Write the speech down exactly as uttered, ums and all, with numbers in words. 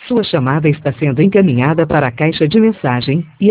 Sua chamada está sendo encaminhada para a caixa de mensagem, e